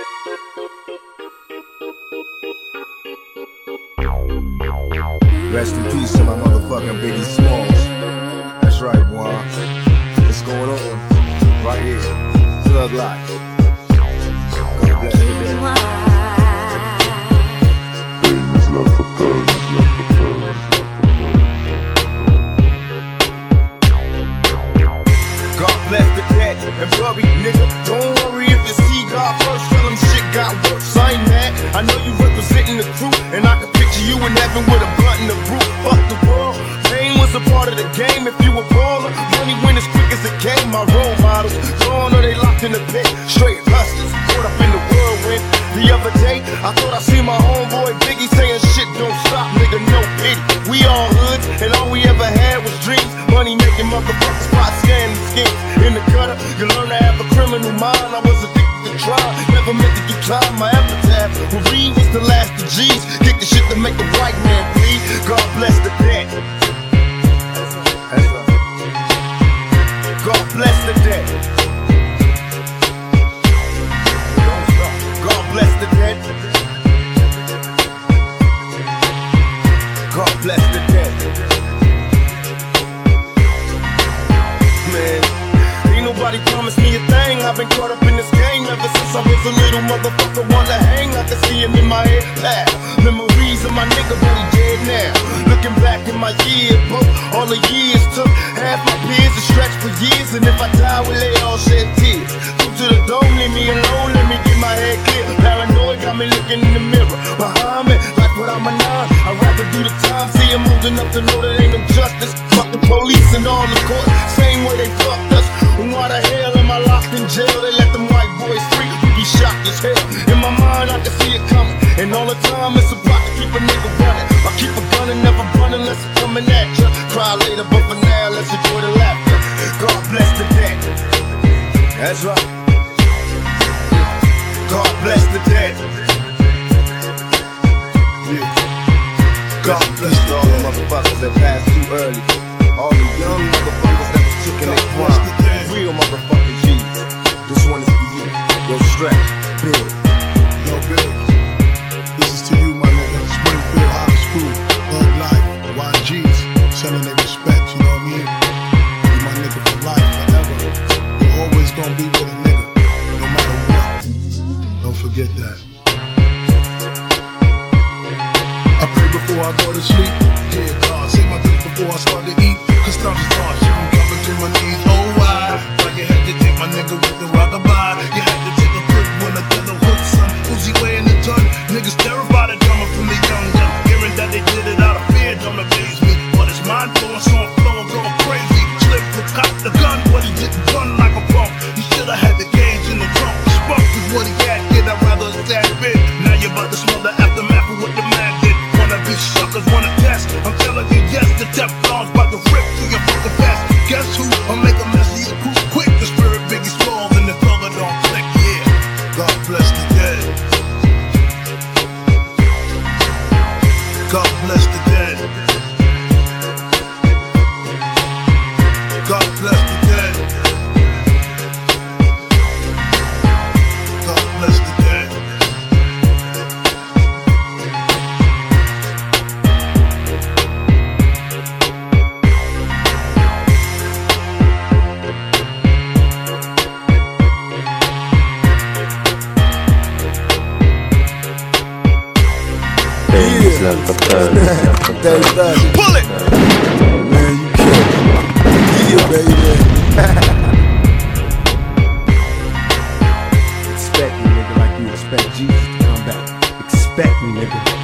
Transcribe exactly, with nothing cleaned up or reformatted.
Rest in peace to my motherfucking Biggie Smalls. That's right, boy. What's going on? Right here. Thug Life. God bless you, man. God bless the dead and buried, nigga. Don't worry if you see God first. Tell him shit got worse. I ain't mad. I know you representing the crew, and I can picture you in heaven with a blunt and a brew. Fuck the world. Pain was a part of the game. If you a baller, money went as quick as it came. My role models, gone or they locked in the pit. Straight hustlers, caught up in the whirlwind. The other day, I thought I seen my homeboy Biggie saying shit don't stop, nigga, no pity. We all hoods, and all we ever had was dreams. Money making motherfuckers, spot scanning schemes. In the gutter, you learn to have a criminal mind. I was addicted to trial, never meant to do time. My epitaph, when Reed was the last of G's. Get the shit to make the white man bleed. God bless the dead. God bless the dead. God bless the dead. God bless the dead. Man, ain't nobody promised me a thing. I've been caught up in this game ever since I was a little motherfucker. Wanna hang, I can see him in my head. Laugh. Memories of my nigga, but he dead now. Looking back in my yearbook, all the years took. Half my peers are stretched for years, and if I die, will they all shed tears? Go to the dome, leave me alone, let me get my head clear. Paranoid got me looking in the mirror. Behind me, like what I'm a nine. I'd rather do the time, see him old enough to know that ain't no justice. Fuck the police and all the court, same way they fucked us. And why the hell am I locked in jail? They let them white boys free, we be shocked as hell. In my mind, I can see it coming, and all the time it's a plot to keep a nigga running. I keep a gun and never run unless it's coming at ya. Cry later, but for now, let's enjoy the laughter. God bless the dead. That's right. God bless the dead. Yeah. God bless all the motherfuckers that passed too early. All the young motherfuckers that was took in their prime. Real motherfucking G's. This one is for you. Yo, Stretch, Big. Yo, Big. This is to you, my nigga. Springfield High School, Thug Life, Y Gs, sending their respect, you know what I mean? You my nigga for life, forever. You're always gonna be with a nigga, no matter what. Don't forget that. I pray before I go to sleep. Yeah, God, say my things before I start to eat. Cause time to start shooting, coming to my knees. Oh, why? Why you had to take my nigga with the rockabye? You had to take a quick one to the hood, son. Uzi weighing a ton. Niggas terrified of coming from the young gun. Hearing that they did it out of fear don't amaze me. But his mind blowing, so I'm flowing, going crazy. Slip for cop the gun, but he didn't run like a pump. He should've had the gauge in the trunk. The spunk is what he had, kid. I'd rather stack big. Now you're about to smell the aftermath of what the man did. Wanna be suckers, wanna test. I'm telling you, yes, the Teflon's about to rip through your fucking vest. Guess who? I'll make a mess of your crew quick. The spirit Biggie Smalls and the thugger don't click, yeah. God bless the dead. God bless the dead. God bless the dead. God bless the dead. Pull it! Man, you killed. Yeah, baby. Expect me, nigga, like you expect Jesus to come back. Expect me, nigga.